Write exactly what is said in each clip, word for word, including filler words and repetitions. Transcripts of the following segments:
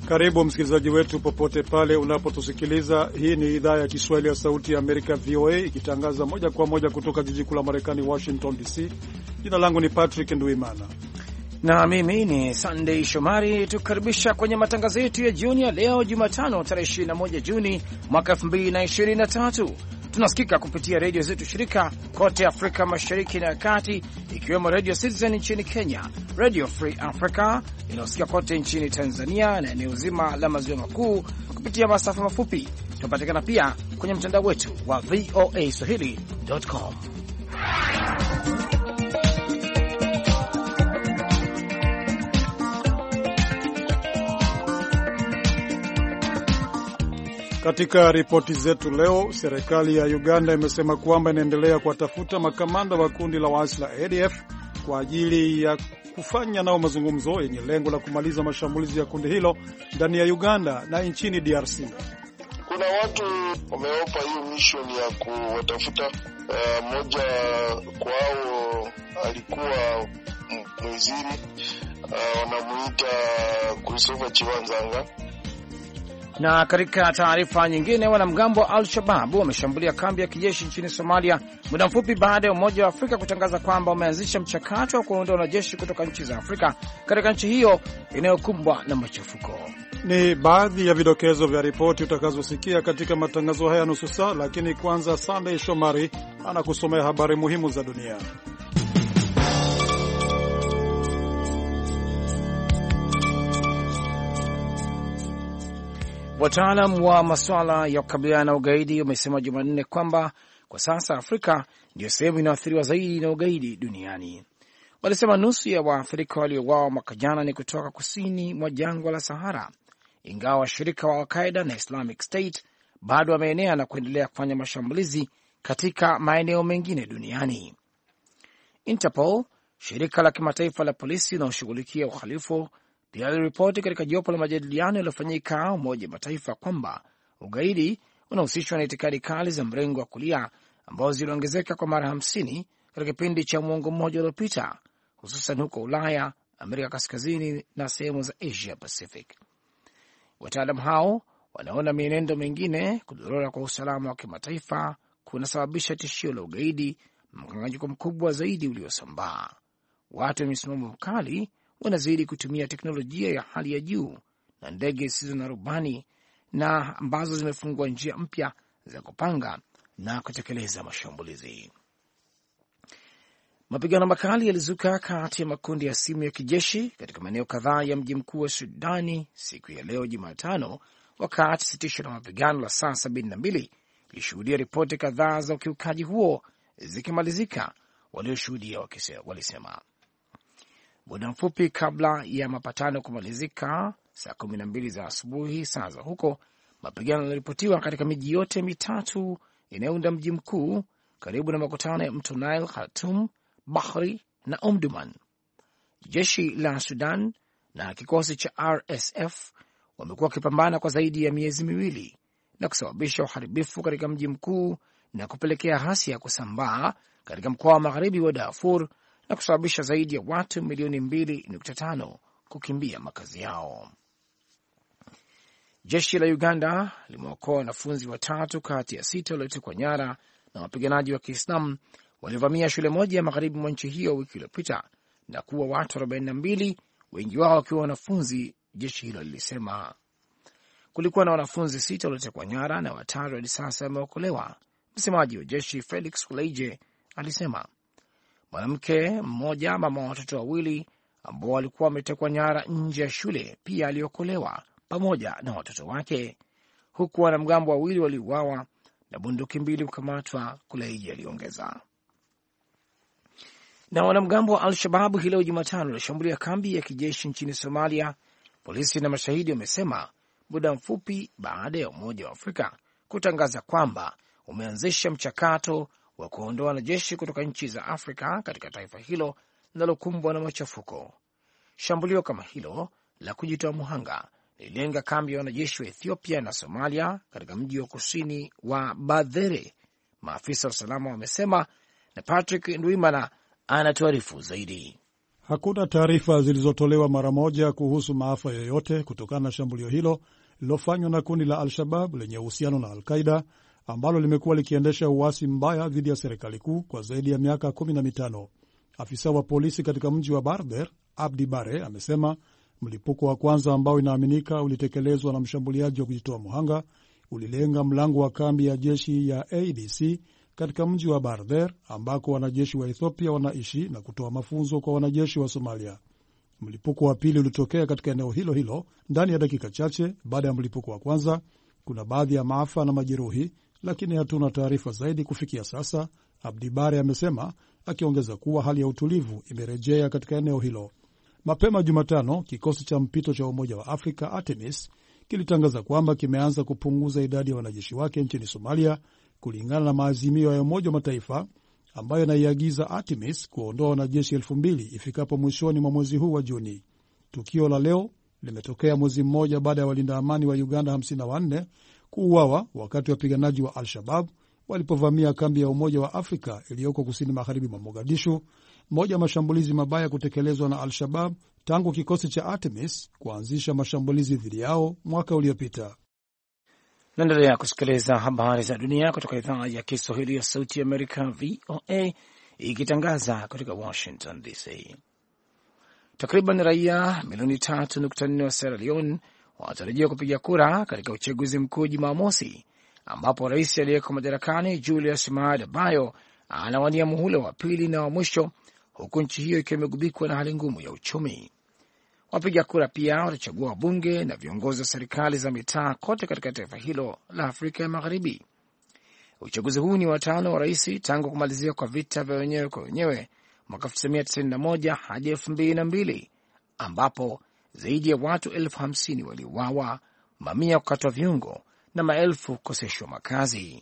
Karibu msikilizaji wetu popote pale unapotusikiliza. Hii ni idhaa ya Kiswahili ya Sauti ya Amerika, V O A, ikitangaza moja kwa moja kutoka jiji kuu la Marekani, Washington D C. Jina langu ni Patrick Nduimana na mimi ni Sunday Shomari. Tukaribisha kwenye matangazo yetu ya jioni ya leo Jumatano tarehe ishirini na moja Juni mwaka elfu mbili na ishirini na tatu. Tunasikika kupitia redio zetu shirika kote Afrika Mashariki na Kati, ikiwemo Radio Citizen nchini Kenya, Radio Free Africa inayosikika kote nchini Tanzania na eneo zima la maziwa makuu kupitia masafa mafupi. Tunapatikana pia kwenye mtandao wetu wa V O A swahili dot com. Katika ripoti zetu leo, serikali ya Uganda imesema kwamba inaendelea kuwatafuta makamanda wa kundi la waasi la A D F kwa ajili ya kufanya nao mazungumzo yenye lengo la kumaliza mashambulizi ya kundi hilo ndani ya Uganda na nchini D R C. Kuna watu wameopa hiyo mission ya kuwatafuta. Uh, moja kwao alikuwa mwiziri, uh, wanamuita Christopher Chiwanzanga. Na katika taarifa nyingine, wanamgambo wa Al-Shabaab wameshambulia kambi ya kijeshi nchini Somalia muda mfupi baada ya Umoja wa Afrika kutangaza kwamba umeanzisha mchakato wa kuondoa wanajeshi kutoka nchi za Afrika katika nchi hiyo inayokumbwa na machafuko. Ni baadhi ya vidokezo vya ripoti utakazosikia katika matangazo haya nusu saa, lakini kwanza Sunday Shomari anakusomea habari muhimu za dunia. Wataalam wa masuala ya kukabiliana na ugaidi wamesema Jumanne kwamba kwa sasa Afrika ndiyo sehemu inayoathiriwa zaidi na ugaidi duniani. Walisema nusu ya waathirika waliouawa mwaka jana ni kutoka kusini mwa jangwa la Sahara, ingawa washirika wa Al-Qaeda na Islamic State bado wameenea na kuendelea kufanya mashambulizi katika maeneo mengine duniani. Interpol, shirika la kimataifa la polisi linaloshughulikia uhalifu, pia aliripoti katika jopo la majadiliano yaliyofanyika Umoja wa Mataifa kwamba ugaidi unahusishwa na itikadi kali za mrengo wa kulia ambazo ziliongezeka kwa mara hamsini katika kipindi cha mwongo mmoja uliopita, hususan huko Ulaya, Amerika Kaskazini na sehemu za Asia Pacific. Wataalamu hao wanaona mienendo mingine kudorora kwa usalama wa kimataifa kunasababisha tishio la ugaidi, mkanganyiko mkubwa zaidi uliosambaa. Watu wa misimamo mkali wanazidi kutumia teknolojia ya hali ya juu na ndege zisizo na rubani na ambazo zimefungua njia mpya za kupanga na kutekeleza mashambulizi. Mapigano makali yalizuka kati ya makundi ya simu ya kijeshi katika maeneo kadhaa ya mji mkuu wa Sudani siku ya leo Jumatano, wakati sitisho la mapigano la saa sabini na mbili ilishuhudia ripoti kadhaa za ukiukaji huo zikimalizika, walioshuhudia walisema. Muda mfupi kabla ya mapatano kumalizika saa kumi na mbili za asubuhi saa za huko, mapigano yaliripotiwa katika miji yote mitatu inayounda mji mkuu karibu na makutano ya mto Nile, Khartoum, Bahri na Omdurman. Jeshi la Sudan na kikosi cha R S F wamekuwa wakipambana kwa zaidi ya miezi miwili na kusababisha uharibifu katika mji mkuu na kupelekea ghasia ya kusambaa katika mkoa wa magharibi wa Darfur na kusababisha zaidi ya watu milioni mbili nukta tano kukimbia makazi yao. Jeshi la Uganda limeokoa wanafunzi watatu kati ya sita waliotekwa nyara na wapiganaji wa Kiislamu walivamia shule moja ya magharibi mwa nchi hiyo wiki iliyopita na kuwa watu arobaini na mbili, wengi wao wakiwa wanafunzi. Jeshi hilo lilisema kulikuwa na wanafunzi sita waliotekwa nyara na watatu hadi sasa wameokolewa. Msemaji wa jeshi Felix Kuleije alisema mwanamke mmoja, mama wa watoto wawili ambao walikuwa wametekwa nyara nje ya shule, pia aliokolewa pamoja na watoto wake, huku wanamgambo wawili waliuawa na bunduki mbili kukamatwa, Kuleije aliongeza. Na wanamgambo wa Al-Shabaab hii leo Jumatano walishambulia kambi ya kijeshi nchini Somalia, polisi na mashahidi wamesema, muda mfupi baada ya Umoja wa Afrika kutangaza kwamba umeanzisha mchakato wa kuondoa wanajeshi kutoka nchi za Afrika katika taifa hilo linalokumbwa na machafuko. Shambulio kama hilo la kujitoa muhanga lililenga kambi ya wanajeshi wa Ethiopia na Somalia katika mji wa kusini wa Badhere, maafisa wa usalama wamesema, na Patrick Ndwimana anatuarifu zaidi. Hakuna taarifa zilizotolewa mara moja kuhusu maafa yoyote kutokana na shambulio hilo lililofanywa na kundi la Al-Shabab lenye uhusiano na Al-Qaida ambalo limekuwa likiendesha uasi mbaya dhidi ya serikali kuu kwa zaidi ya miaka kumi na mitano. Afisa wa polisi katika mji wa Barder, Abdi Bare, amesema mlipuko wa kwanza ambao inaaminika ulitekelezwa na mshambuliaji wa kujitoa muhanga ulilenga mlango wa kambi ya jeshi ya A D C katika mji wa Barder ambako wanajeshi wa Ethiopia wanaishi na kutoa mafunzo kwa wanajeshi wa Somalia. Mlipuko wa pili ulitokea katika eneo hilo hilo ndani ya dakika chache baada ya mlipuko wa kwanza. Kuna baadhi ya maafa na majeruhi, lakini hatuna taarifa zaidi kufikia sasa, Abdi Bare amesema, akiongeza kuwa hali ya utulivu imerejea katika eneo hilo. Mapema Jumatano, kikosi cha mpito cha Umoja wa Afrika Artemis kilitangaza kwamba kimeanza kupunguza idadi ya wanajeshi wake nchini Somalia kulingana na maazimio ya Umoja wa Mataifa ambayo yanaiagiza Artemis kuondoa wanajeshi elfu mbili ifikapo mwishoni mwa mwezi huu wa Juni. Tukio la leo limetokea mwezi mmoja baada ya walinda amani wa Uganda hamsini na wanne kuuawa wakati wapiganaji wa Al-Shabab walipovamia kambi ya Umoja wa Afrika iliyoko kusini magharibi mwa Mogadishu, moja ya mashambulizi mabaya kutekelezwa na Al-Shabab tangu kikosi cha Artemis kuanzisha mashambulizi dhidi yao mwaka uliopita. Naendelea kusikiliza habari za dunia kutoka idhaa ya Kiswahili ya Sauti ya Amerika, V O A, ikitangaza kutoka Washington D C. Takriban raia milioni tatu nukta nne wa Sierra Leone wanatarajiwa kupiga kura katika uchaguzi mkuu Jumamosi, ambapo rais aliyeko madarakani Julius Maada Bio anawania muhula wa pili na wa mwisho, huku nchi hiyo ikiwa imegubikwa na hali ngumu ya uchumi. Wapiga kura pia watachagua wabunge na viongozi wa serikali za mitaa kote katika taifa hilo la Afrika ya Magharibi. Uchaguzi huu ni watano wa rais tangu kumalizia kwa vita vya wenyewe kwa wenyewe mwaka elfu tisa mia tisini na moja hadi elfu mbili na mbili, ambapo zaidi ya watu elfu hamsini waliuawa, mamia kukatwa viungo na maelfu kukoseshwa makazi.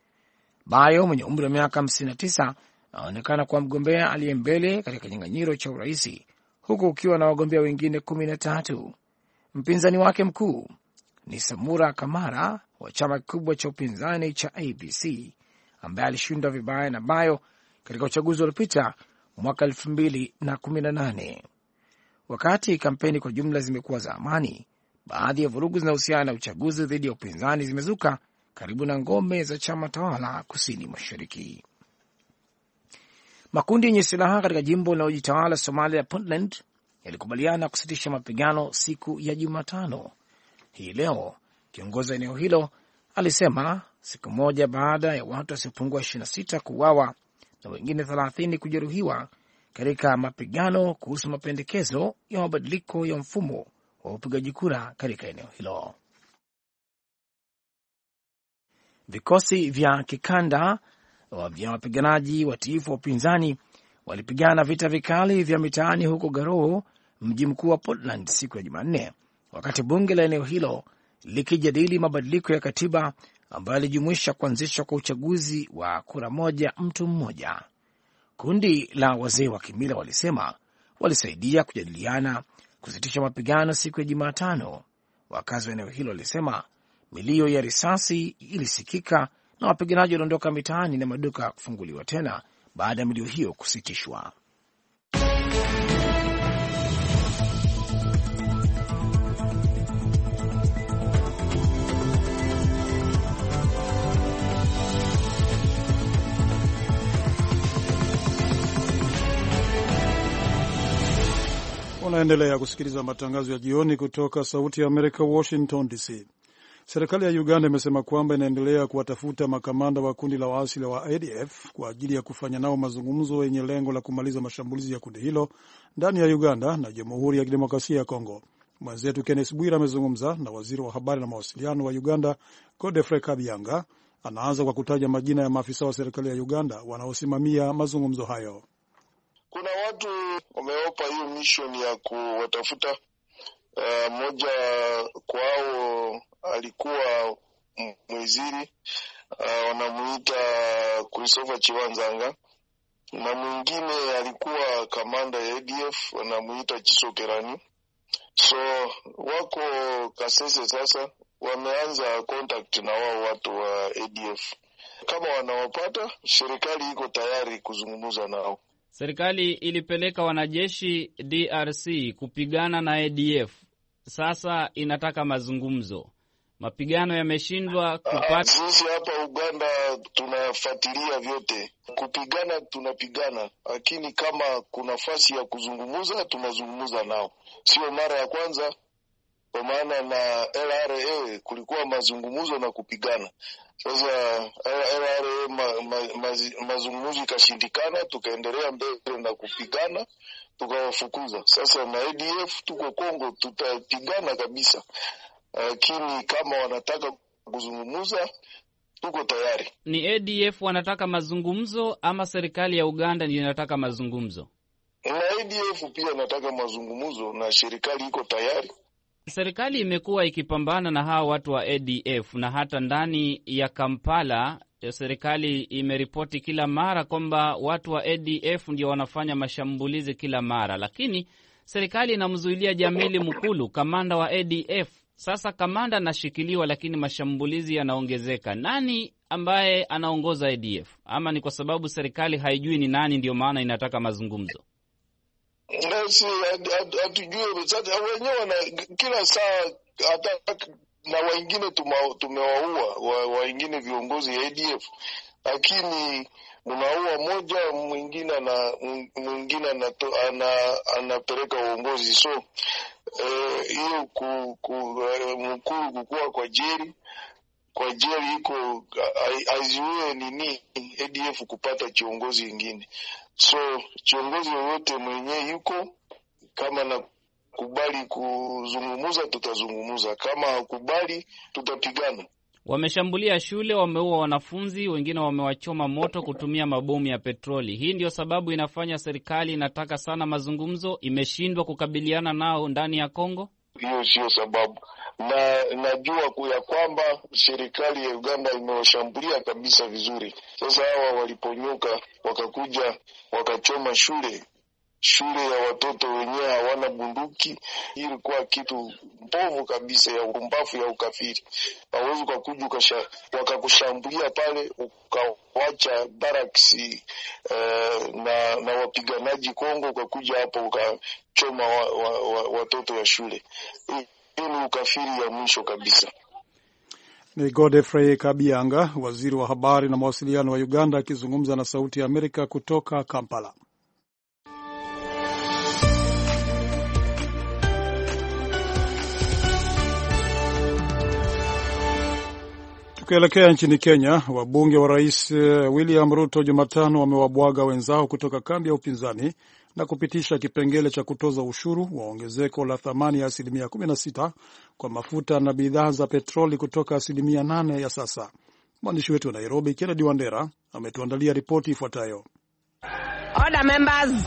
Bayo mwenye umri wa miaka hamsini na tisa anaonekana kuwa mgombea aliye mbele katika kinyang'anyiro cha uraisi, huku ukiwa na wagombea wengine kumi na tatu. Mpinzani wake mkuu ni Samura Kamara wa chama kikubwa cha upinzani cha A B C, ambaye alishindwa vibaya na Bayo katika uchaguzi uliopita mwaka elfu mbili na kumi na nane. Wakati kampeni kwa jumla zimekuwa za amani, baadhi ya vurugu zinahusiana na uchaguzi dhidi ya upinzani zimezuka karibu na ngome za chama tawala kusini mashariki. Makundi yenye silaha katika jimbo linalojitawala Somalia Puntland yalikubaliana kusitisha mapigano siku ya Jumatano hii leo. Kiongozi wa eneo hilo alisema, siku moja baada ya watu wasiopungua ishirini na sita kuuawa na wengine thelathini kujeruhiwa katika mapigano kuhusu mapendekezo ya mabadiliko ya mfumo wa upigaji kura katika eneo hilo. Vikosi vya kikanda vya wapiganaji watiifu wa upinzani walipigana vita vikali vya mitaani huko Garo, mji mkuu wa Portland, siku ya Jumanne, wakati bunge la eneo hilo likijadili mabadiliko ya katiba ambayo yalijumuisha kuanzishwa kwa uchaguzi wa kura moja mtu mmoja. Kundi la wazee wa kimila walisema walisaidia kujadiliana kusitisha mapigano siku ya Jumatano. Wakazi wa eneo hilo walisema milio ya risasi ilisikika na wapiganaji waliondoka mitaani na maduka kufunguliwa tena baada ya milio hiyo kusitishwa. Unaendelea kusikiliza matangazo ya jioni kutoka Sauti ya Amerika, Washington D C. Serikali ya Uganda imesema kwamba inaendelea kuwatafuta makamanda wa kundi la waasi wa A D F kwa ajili ya kufanya nao mazungumzo yenye lengo la kumaliza mashambulizi ya kundi hilo ndani ya Uganda na Jamhuri ya Kidemokrasia ya Kongo. Mwenzetu Kenneth Bwira amezungumza na waziri wa habari na mawasiliano wa Uganda, Godfrey Kabyanga. Anaanza kwa kutaja majina ya maafisa wa serikali ya Uganda wanaosimamia mazungumzo hayo. Kuna watu wameopa hiyo mission ya kuwatafuta. Uh, moja kwao alikuwa mwiziri, uh, wanamuita Christopher Chiwanzanga, na mwingine alikuwa kamanda ya A D F, wanamuita Chiso Kerani. So wako Kasese sasa, wameanza contact na wao watu wa A D F. Kama wanawapata, serikali iko tayari kuzungumza nao. Serikali ilipeleka wanajeshi D R C kupigana na A D F. Sasa inataka mazungumzo. Mapigano yameshindwa kupata. Sisi hapa Uganda tunafuatilia vyote. Kupigana tunapigana, lakini kama kuna nafasi ya kuzungumza tunazungumza nao. Sio mara ya kwanza, kwa maana na L R A kulikuwa mazungumzo na kupigana. Sasa L R A ma, ma, ma, mazungumzo ikashindikana, tukaendelea mbele na kupigana, tukawafukuza. Sasa na A D F tuko Kongo, tutapigana kabisa. Lakini kama wanataka kuzungumza, tuko tayari. Ni A D F wanataka mazungumzo ama serikali ya Uganda ndio inataka mazungumzo? Na A D F pia inataka mazungumzo na serikali iko tayari. Serikali imekuwa ikipambana na hawa watu wa A D F, na hata ndani ya Kampala serikali imeripoti kila mara kwamba watu wa A D F ndio wanafanya mashambulizi kila mara, lakini serikali inamzuilia Jamili Mukulu, kamanda wa A D F. Sasa kamanda anashikiliwa, lakini mashambulizi yanaongezeka. Nani ambaye anaongoza A D F? Ama ni kwa sababu serikali haijui ni nani ndio maana inataka mazungumzo? Nasi hatujui. Sasa wenyewe na kila saa hata na wengine tumewaua wa wengine viongozi ya A D F, lakini unaua moja mwingine na mwingine ana anapeleka uongozi. So hiyo eh, ku, ku mkuu kukua kwa jeri kwa jeri iko aiziwe nini A D F kupata kiongozi mwingine. So kiongozi yote mwenyewe yuko, kama na kubali kuzungumuza tutazungumuza, kama hakubali tutapigana. Wameshambulia shule, wameua wanafunzi, wengine wamewachoma moto kutumia mabomu ya petroli. Hii ndio sababu inafanya serikali inataka sana mazungumzo, imeshindwa kukabiliana nao ndani ya Kongo? Hiyo sio sababu. Na najua ya kwamba serikali ya Uganda imewashambulia kabisa vizuri. Sasa hawa waliponyuka wakakuja wakachoma shule shule ya watoto wenyewe hawana bunduki. Hii ilikuwa kitu mbovu kabisa ya urumbafu ya ukafiri. Hawezi kukuja wakakushambulia pale ukawacha barracks uh, na na wapiganaji Kongo, ukakuja hapo ukachoma wa, wa, wa, watoto ya shule. Hii ni ukafiri ya mwisho kabisa. Ni Godfrey Kabianga, waziri wa habari na mawasiliano wa Uganda, akizungumza na Sauti ya Amerika kutoka Kampala. Tukielekea nchini Kenya, wabunge wa Rais William Ruto Jumatano wamewabwaga wenzao kutoka kambi ya upinzani na kupitisha kipengele cha kutoza ushuru wa ongezeko la thamani ya asilimia kumi na sita kwa mafuta na bidhaa za petroli kutoka asilimia nane ya sasa. Mwandishi wetu wa Nairobi, Kennedy Wandera, ametuandalia ripoti ifuatayo. Order members.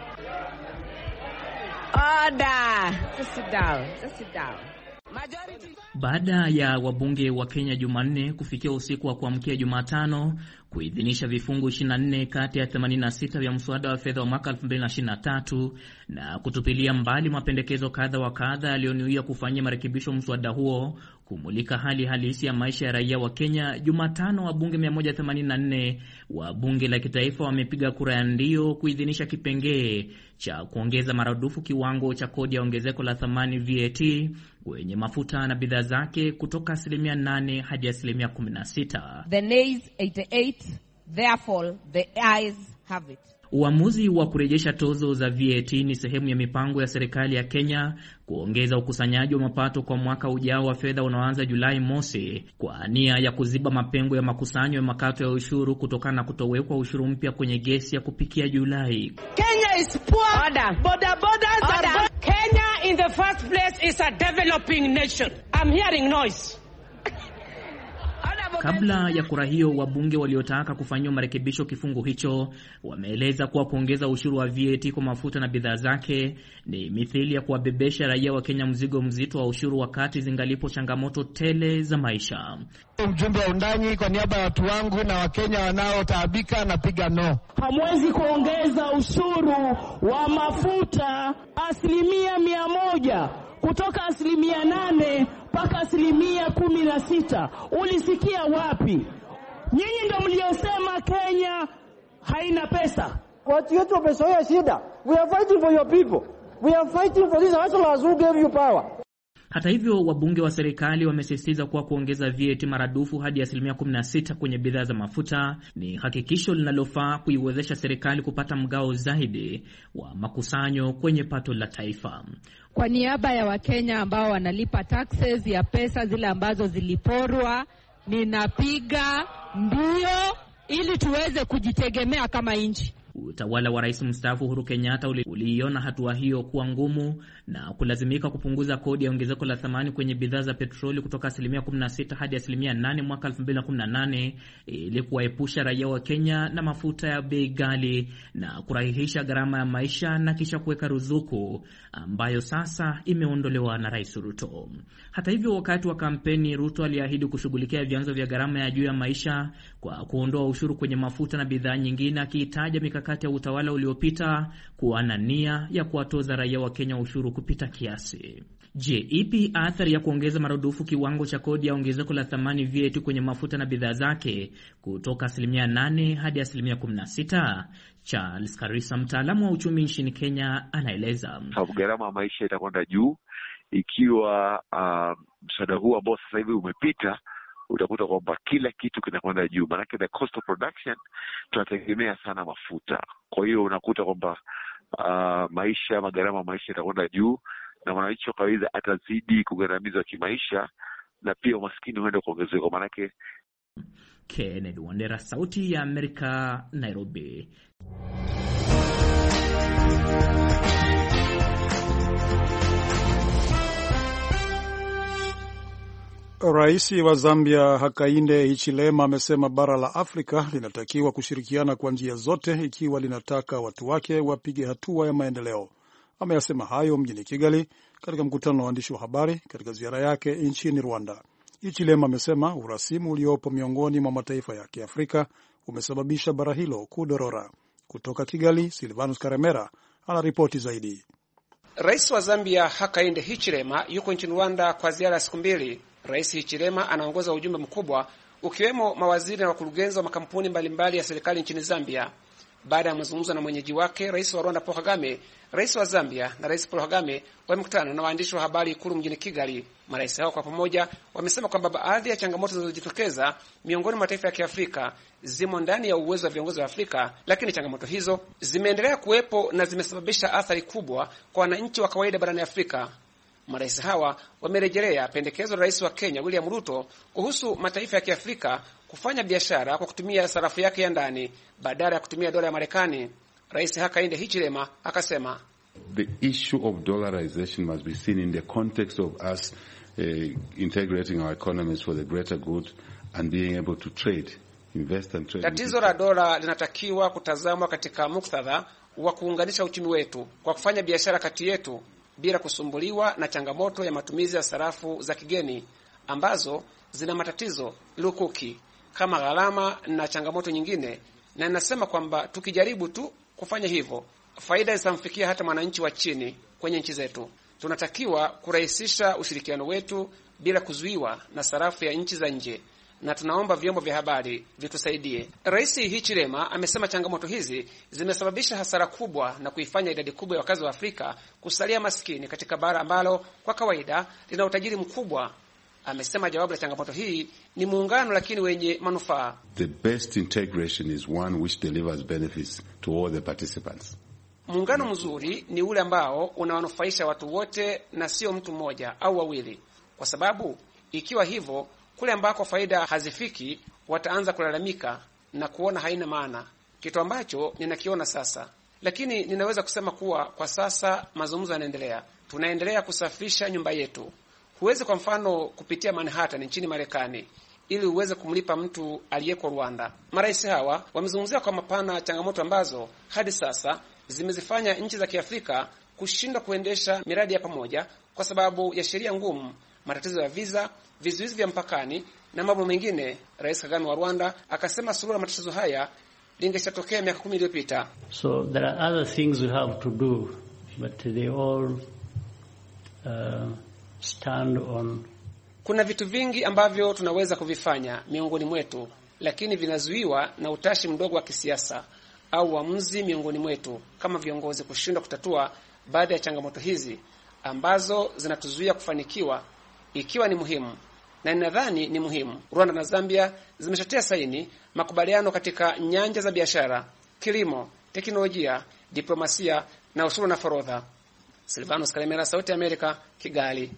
Order. Just sit down. Just sit down. Baada ya wabunge wa Kenya Jumanne kufikia usiku wa kuamkia Jumatano kuidhinisha vifungu ishirini na nne kati ya themanini na sita vya mswada wa fedha wa mwaka elfu mbili na ishirini na tatu na kutupilia mbali mapendekezo kadha wa kadha yaliyonuia kufanyia marekebisho mswada huo kumulika hali halisi ya maisha ya raia wa Kenya, Jumatano wabunge mia moja themanini na nne wa bunge la kitaifa wamepiga kura ya ndio kuidhinisha kipengee cha kuongeza maradufu kiwango cha kodi ya ongezeko la thamani V A T kwenye mafuta na bidhaa zake kutoka asilimia nane hadi asilimia kumi na sita. The nays eighty-eight, therefore the ayes have it. Uamuzi wa kurejesha tozo za V A T ni sehemu ya mipango ya serikali ya Kenya kuongeza ukusanyaji wa mapato kwa mwaka ujao wa fedha unaoanza Julai mosi kwa nia ya kuziba mapengo ya makusanyo ya makato ya ushuru kutokana na kutowekwa ushuru mpya kwenye gesi ya kupikia Julai. Kenya is poor. Order. Border borders Order. Are Kenya in the first place is a developing nation. I'm hearing noise. Kabla ya kura hiyo, wabunge waliotaka kufanywa marekebisho kifungu hicho wameeleza kuwa kuongeza ushuru wa V A T kwa mafuta na bidhaa zake ni mithili ya kuwabebesha raia wa Kenya mzigo mzito wa ushuru wakati zingalipo changamoto tele za maisha. Mjumbe wa undani kwa niaba ya watu wangu na Wakenya wanaotaabika napiga no. Hamwezi kuongeza ushuru wa mafuta asilimia mia moja kutoka asilimia nane mpaka asilimia kumi na sita. Ulisikia wapi? Nyinyi ndio mliosema Kenya haina pesa. Watu wetu wamesoea shida. We are fighting for your people. We are fighting for these hustlers who gave you power. Hata hivyo, wabunge wa serikali wamesisitiza kuwa kuongeza V A T maradufu hadi asilimia kumi na sita kwenye bidhaa za mafuta ni hakikisho linalofaa kuiwezesha serikali kupata mgao zaidi wa makusanyo kwenye pato la taifa. Kwa niaba ya Wakenya ambao wanalipa taxes ya pesa zile ambazo ziliporwa, ninapiga mbio ili tuweze kujitegemea kama nchi. Utawala wa Rais mstaafu Uhuru Kenyatta uliiona hatua hiyo kuwa ngumu na kulazimika kupunguza kodi ya ongezeko la thamani kwenye bidhaa za petroli kutoka asilimia kumi na sita hadi asilimia nane mwaka elfu mbili kumi na nane ili kuwaepusha raia wa Kenya na mafuta ya bei ghali na kurahisisha gharama ya maisha, na kisha kuweka ruzuku ambayo sasa imeondolewa na Rais Ruto. Hata hivyo, wakati wa kampeni, Ruto aliahidi kushughulikia vyanzo vya gharama ya juu ya maisha kwa kuondoa ushuru kwenye mafuta na bidhaa nyingine, akihitaja mikakati ya utawala uliopita kuwa na nia ya kuwatoza raia wa Kenya ushuru kupita kiasi. Je, ipi athari ya kuongeza maradufu kiwango cha kodi ya ongezeko la thamani V A T kwenye mafuta na bidhaa zake kutoka asilimia nane hadi asilimia kumi na sita? Charles Karisa, mtaalamu wa uchumi nchini Kenya, anaeleza. Sababu gharama ya maisha itakwenda juu ikiwa uh, mswada huu ambao sasa hivi umepita, utakuta kwamba kila kitu kinakwenda juu. Maanake the cost of production tunategemea sana mafuta. Kwa hiyo unakuta kwamba uh, maisha, magharama maisha itakwenda juu, na mwananchi wa kawaida atazidi kugharamizwa kimaisha, na pia umaskini huenda kuongezeka. Maanake Kennedy Wandera, Sauti ya Amerika, Nairobi. Rais wa Zambia Hakainde Hichilema amesema bara la Afrika linatakiwa kushirikiana kwa njia zote ikiwa linataka watu wake wapige hatua ya maendeleo. Ameyasema hayo mjini Kigali katika mkutano wa waandishi wa habari katika ziara yake nchini Rwanda. Hichilema amesema urasimu uliopo miongoni mwa mataifa ya Kiafrika umesababisha bara hilo kudorora. Kutoka Kigali, Silvanus Karemera anaripoti zaidi. Rais wa Zambia Hakainde Hichilema yuko nchini Rwanda kwa ziara ya siku mbili. Rais Hichilema anaongoza ujumbe mkubwa ukiwemo mawaziri na wakurugenzi wa makampuni mbalimbali ya serikali nchini Zambia. Baada ya mazungumzo na mwenyeji wake, Rais wa Rwanda Paul Kagame, Rais wa Zambia na Rais Paul Kagame wamekutana na waandishi wa habari Ikulu mjini Kigali. Marais hao kwa pamoja wamesema kwamba baadhi ya changamoto zinazojitokeza miongoni mwa mataifa ya Kiafrika zimo ndani ya uwezo wa viongozi wa Afrika, lakini changamoto hizo zimeendelea kuwepo na zimesababisha athari kubwa kwa wananchi wa kawaida barani Afrika. Marais hawa wamerejelea pendekezo la Rais wa Kenya William Ruto kuhusu mataifa ya Kiafrika kufanya biashara kwa kutumia sarafu yake ya ndani badala ya kutumia dola ya Marekani. Rais Hakainde Hichilema akasema, the issue of dollarization must be seen in the context of us uh, integrating our economies for the greater good and being able to trade, invest and trade. Tatizo la dola linatakiwa kutazamwa katika muktadha wa kuunganisha uchumi wetu kwa kufanya biashara kati yetu bila kusumbuliwa na changamoto ya matumizi ya sarafu za kigeni ambazo zina matatizo lukuki kama gharama na changamoto nyingine. Na ninasema kwamba tukijaribu tu kufanya hivyo, faida zitamfikia hata mwananchi wa chini kwenye nchi zetu. Tunatakiwa kurahisisha ushirikiano wetu bila kuzuiwa na sarafu ya nchi za nje, na tunaomba vyombo vya habari vitusaidie. Rais Hichilema amesema changamoto hizi zimesababisha hasara kubwa na kuifanya idadi kubwa ya wakazi wa Afrika kusalia maskini katika bara ambalo kwa kawaida lina utajiri mkubwa. Amesema jawabu la changamoto hii ni muungano lakini wenye manufaa. The best integration is one which delivers benefits to all the participants. Muungano mzuri ni ule ambao unawanufaisha watu wote na sio mtu mmoja au wawili, kwa sababu ikiwa hivyo, kule ambako faida hazifiki wataanza kulalamika na kuona haina maana, kitu ambacho ninakiona sasa. Lakini ninaweza kusema kuwa kwa sasa mazungumzo yanaendelea. Tunaendelea kusafisha nyumba yetu. Huwezi kwa mfano kupitia Manhattan nchini Marekani ili uweze kumlipa mtu aliyeko Rwanda. Marais hawa wamezungumzia kwa mapana changamoto ambazo hadi sasa zimezifanya nchi za Kiafrika kushindwa kuendesha miradi ya pamoja kwa sababu ya sheria ngumu, matatizo ya visa, vizuizi vya mpakani na mambo mengine. Rais Kagame wa Rwanda akasema suluhu la matatizo haya lingeshatokea miaka kumi iliyopita. So there are other things we have to do, but they all uh, stand on. Kuna vitu vingi ambavyo tunaweza kuvifanya miongoni mwetu, lakini vinazuiwa na utashi mdogo wa kisiasa. au uamuzi miongoni mwetu kama viongozi kushindwa kutatua baadhi ya changamoto hizi ambazo zinatuzuia kufanikiwa, ikiwa ni muhimu na ninadhani ni muhimu. Rwanda na Zambia zimeshatia saini makubaliano katika nyanja za biashara, kilimo, teknolojia, diplomasia na ushuru na forodha. Silvanus Kalemera, Sauti ya Amerika, Kigali.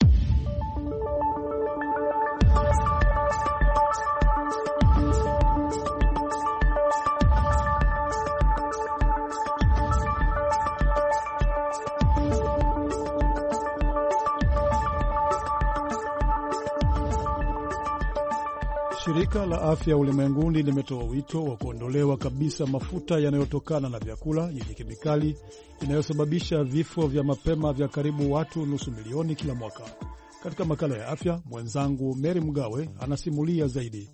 Shirika la Afya Ulimwenguni limetoa wito wa kuondolewa kabisa mafuta yanayotokana na vyakula yenye kemikali inayosababisha vifo vya mapema vya karibu watu nusu milioni kila mwaka. Katika makala ya afya, mwenzangu Mary Mgawe anasimulia zaidi.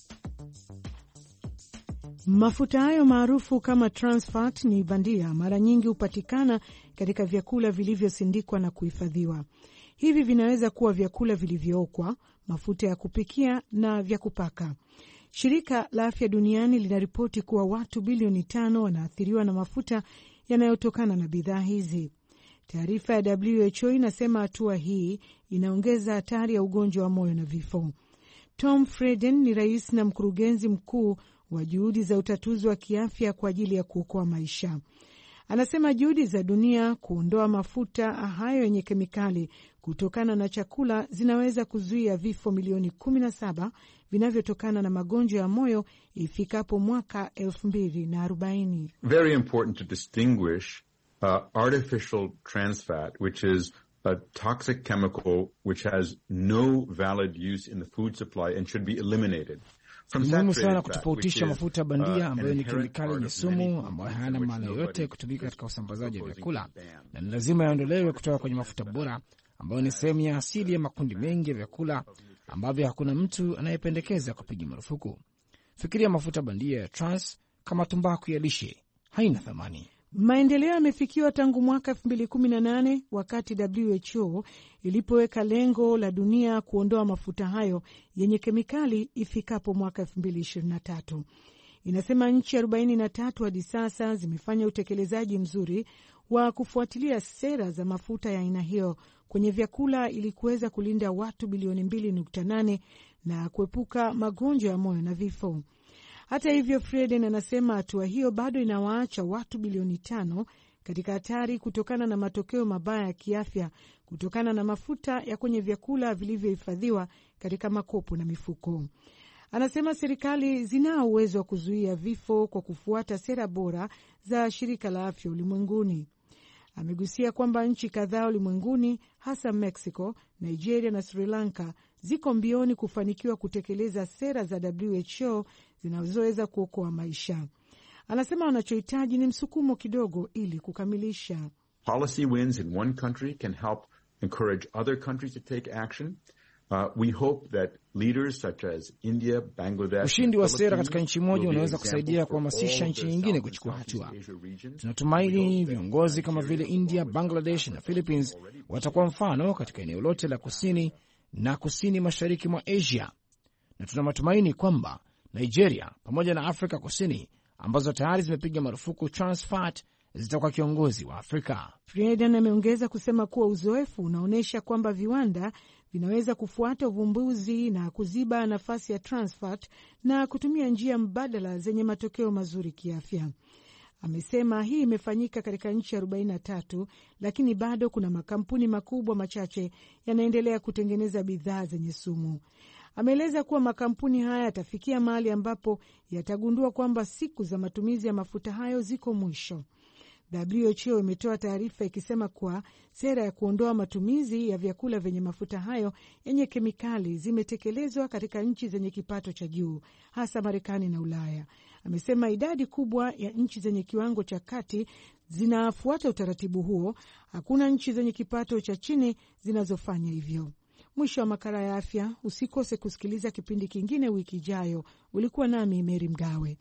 Mafuta hayo maarufu kama trans fat ni bandia, mara nyingi hupatikana katika vyakula vilivyosindikwa na kuhifadhiwa. Hivi vinaweza kuwa vyakula vilivyookwa, mafuta ya kupikia na vya kupaka. Shirika la Afya Duniani linaripoti kuwa watu bilioni tano wanaathiriwa na mafuta yanayotokana na bidhaa hizi. Taarifa ya W H O inasema hatua hii inaongeza hatari ya ugonjwa wa moyo na vifo. Tom Frieden ni rais na mkurugenzi mkuu wa juhudi za utatuzi wa kiafya kwa ajili ya kuokoa maisha. Anasema juhudi za dunia kuondoa mafuta hayo yenye kemikali kutokana na chakula zinaweza kuzuia vifo milioni kumi na saba vinavyotokana na magonjwa ya moyo ifikapo mwaka elfu mbili na arobaini. Very important to distinguish uh, artificial trans fat, which is a toxic chemical which has no valid use in the food supply and should be eliminated. Ni muhimu sana kutofautisha mafuta bandia ambayo ni kemikali yenye sumu ambayo hayana maana yoyote kutumika katika usambazaji wa vyakula, na ni lazima yaondolewe kutoka kwenye mafuta bora ambayo ni sehemu ya asili ya makundi mengi ya vyakula ambavyo hakuna mtu anayependekeza kupiga marufuku. Fikiria mafuta bandia ya trans kama tumbaku ya lishe, haina thamani. Maendeleo yamefikiwa tangu mwaka elfu mbili kumi na nane wakati W H O ilipoweka lengo la dunia kuondoa mafuta hayo yenye kemikali ifikapo mwaka elfu mbili ishirini na tatu. Inasema nchi arobaini na tatu hadi sasa zimefanya utekelezaji mzuri wa kufuatilia sera za mafuta ya aina hiyo kwenye vyakula ili kuweza kulinda watu bilioni mbili nukta nane na kuepuka magonjwa ya moyo na vifo. Hata hivyo, Frieden anasema hatua hiyo bado inawaacha watu bilioni tano katika hatari kutokana na matokeo mabaya ya kiafya kutokana na mafuta ya kwenye vyakula vilivyohifadhiwa katika makopo na mifuko. Anasema serikali zinao uwezo wa kuzuia vifo kwa kufuata sera bora za Shirika la Afya Ulimwenguni. Amegusia kwamba nchi kadhaa ulimwenguni, hasa Mexico, Nigeria na Sri Lanka, ziko mbioni kufanikiwa kutekeleza sera za W H O zinazoweza kuokoa maisha. Anasema wanachohitaji ni msukumo kidogo ili kukamilisha. Policy wins in one country can help encourage other countries to take action. Uh, we hope that leaders such as India, Bangladesh, ushindi wa sera katika nchi moja unaweza kusaidia kuhamasisha nchi nyingine kuchukua hatua. Tunatumaini viongozi kama vile India, Bangladesh na Philippines watakuwa mfano katika eneo lote la kusini na kusini mashariki mwa Asia, na tuna matumaini kwamba Nigeria pamoja na Afrika Kusini ambazo tayari zimepiga marufuku trans fat zitakuwa kiongozi wa Afrika. Frieden ameongeza kusema kuwa uzoefu unaonyesha kwamba viwanda vinaweza kufuata uvumbuzi na kuziba nafasi ya trans fat na kutumia njia mbadala zenye matokeo mazuri kiafya. Amesema hii imefanyika katika nchi arobaini na tatu, lakini bado kuna makampuni makubwa machache yanaendelea kutengeneza bidhaa zenye sumu. Ameeleza kuwa makampuni haya yatafikia mahali ambapo yatagundua kwamba siku za matumizi ya mafuta hayo ziko mwisho. W H O imetoa taarifa ikisema kuwa sera ya kuondoa matumizi ya vyakula vyenye mafuta hayo yenye kemikali zimetekelezwa katika nchi zenye kipato cha juu, hasa Marekani na Ulaya. Amesema idadi kubwa ya nchi zenye kiwango cha kati zinafuata utaratibu huo. Hakuna nchi zenye kipato cha chini zinazofanya hivyo. Mwisho wa makala ya afya. Usikose kusikiliza kipindi kingine wiki ijayo. Ulikuwa nami Mary Mgawe.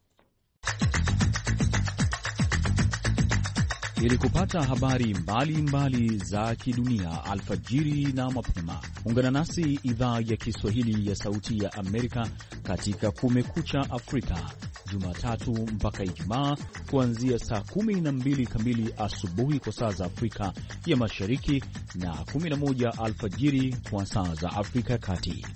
Ili kupata habari mbalimbali mbali za kidunia alfajiri na mapema, ungana nasi idhaa ya Kiswahili ya Sauti ya Amerika katika Kumekucha Afrika. Jumatatu mpaka Ijumaa kuanzia saa kumi na mbili kamili asubuhi kwa saa za Afrika ya Mashariki na kumi na moja alfajiri kwa saa za Afrika ya Kati.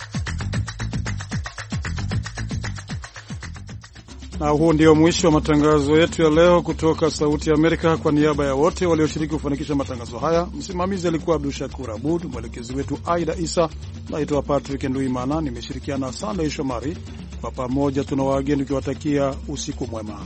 Na huu ndio mwisho wa matangazo yetu ya leo kutoka Sauti ya Amerika. Kwa niaba ya wote walioshiriki kufanikisha matangazo haya, msimamizi alikuwa Abdul Shakur Abud, mwelekezi wetu Aida Isa. Naitwa Patrick Nduimana, nimeshirikiana na Sunday Shomari. Kwa pamoja tuna wageni tukiwatakia usiku mwema.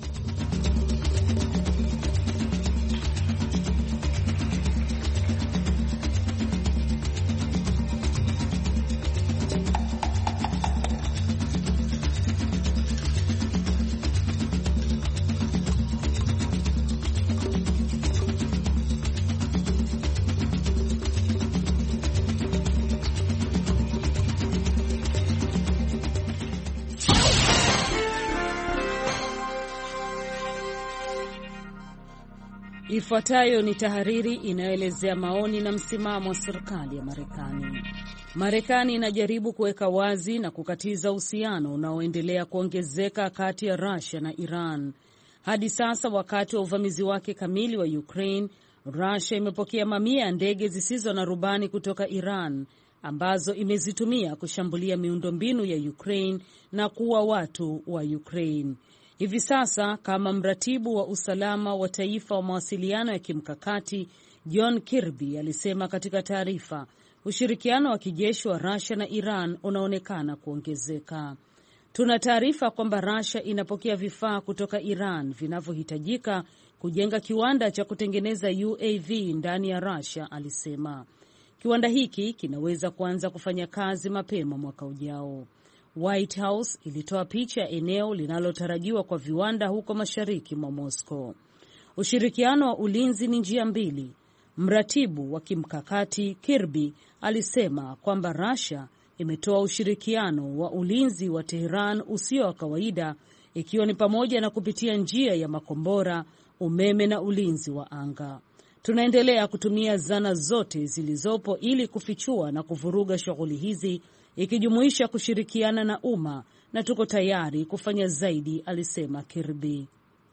Ifuatayo ni tahariri inayoelezea maoni na msimamo wa serikali ya Marekani. Marekani inajaribu kuweka wazi na kukatiza uhusiano unaoendelea kuongezeka kati ya Russia na Iran. Hadi sasa, wakati wa uvamizi wake kamili wa Ukraine, Russia imepokea mamia ya ndege zisizo na rubani kutoka Iran ambazo imezitumia kushambulia miundombinu ya Ukraine na kuua watu wa Ukraine. Hivi sasa, kama mratibu wa usalama wa taifa wa mawasiliano ya kimkakati John Kirby alisema katika taarifa, ushirikiano wa kijeshi wa Russia na Iran unaonekana kuongezeka. Tuna taarifa kwamba Russia inapokea vifaa kutoka Iran vinavyohitajika kujenga kiwanda cha kutengeneza U A V ndani ya Russia, alisema. Kiwanda hiki kinaweza kuanza kufanya kazi mapema mwaka ujao. White House ilitoa picha ya eneo linalotarajiwa kwa viwanda huko mashariki mwa Moscow. Ushirikiano wa ulinzi ni njia mbili. Mratibu wa kimkakati Kirby alisema kwamba Russia imetoa ushirikiano wa ulinzi wa Tehran usio wa kawaida, ikiwa ni pamoja na kupitia njia ya makombora, umeme na ulinzi wa anga. Tunaendelea kutumia zana zote zilizopo ili kufichua na kuvuruga shughuli hizi, ikijumuisha kushirikiana na umma, na tuko tayari kufanya zaidi, alisema Kirby.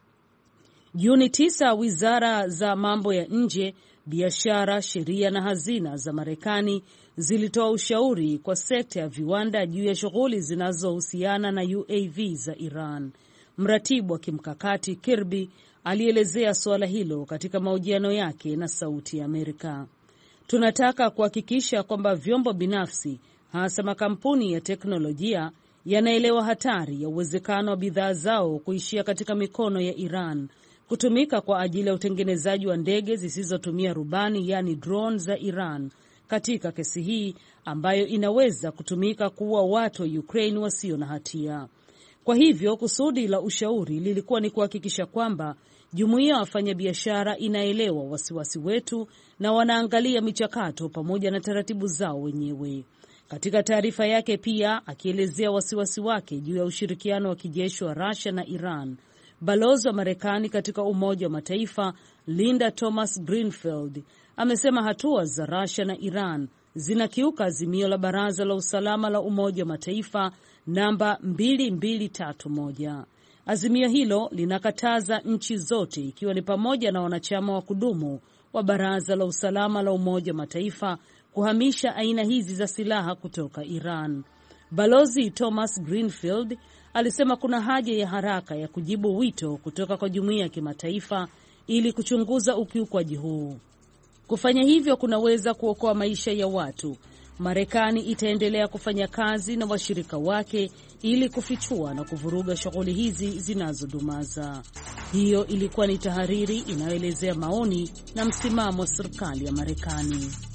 Juni tisa, wizara za mambo ya nje, biashara, sheria na hazina za Marekani zilitoa ushauri kwa sekta ya viwanda juu ya shughuli zinazohusiana na U A V za Iran. Mratibu wa kimkakati Kirby alielezea suala hilo katika mahojiano yake na Sauti ya Amerika. Tunataka kuhakikisha kwamba vyombo binafsi, hasa makampuni ya teknolojia, yanaelewa hatari ya uwezekano wa bidhaa zao kuishia katika mikono ya Iran, kutumika kwa ajili ya utengenezaji wa ndege zisizotumia rubani, yani drone za Iran, katika kesi hii ambayo inaweza kutumika kuua watu wa Ukraine wasio na hatia. Kwa hivyo kusudi la ushauri lilikuwa ni kuhakikisha kwamba jumuiya ya wafanyabiashara inaelewa wasiwasi wetu na wanaangalia michakato pamoja na taratibu zao wenyewe. Katika taarifa yake pia, akielezea wasiwasi wake juu ya ushirikiano wa kijeshi wa Russia na Iran, balozi wa Marekani katika Umoja wa Mataifa Linda Thomas Greenfield amesema hatua za Russia na Iran zinakiuka azimio la Baraza la Usalama la Umoja wa Mataifa namba mbili mbili tatu moja. Azimio hilo linakataza nchi zote, ikiwa ni pamoja na wanachama wa kudumu wa Baraza la Usalama la Umoja wa Mataifa, kuhamisha aina hizi za silaha kutoka Iran. Balozi Thomas Greenfield alisema kuna haja ya haraka ya kujibu wito kutoka kwa jumuiya ya kimataifa ili kuchunguza ukiukwaji huu. Kufanya hivyo kunaweza kuokoa maisha ya watu. Marekani itaendelea kufanya kazi na washirika wake ili kufichua na kuvuruga shughuli hizi zinazodumaza. Hiyo ilikuwa ni tahariri inayoelezea maoni na msimamo wa serikali ya Marekani.